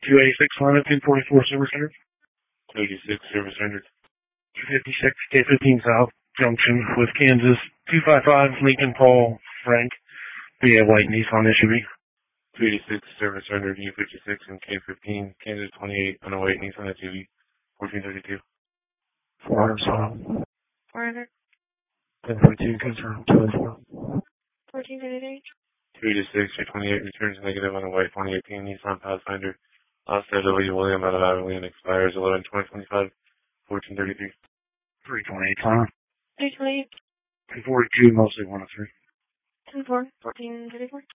286 line up 244 Service Center. 286 Service Center. 256 K15 South Junction with Kansas. 255 Lincoln Paul Frank via white Nissan SUV. 286 Service Center U56 and K15 Kansas 28 on a white Nissan SUV. 1432. 400 South. 400. 1042 confirmed 204. 1433. 286 28 returns negative on a white 2018 Nissan Pathfinder. Last W. William out of Abilene expires 11/2025. 1433. 328 time. 328. 242 mostly 103. 10-4. 1434.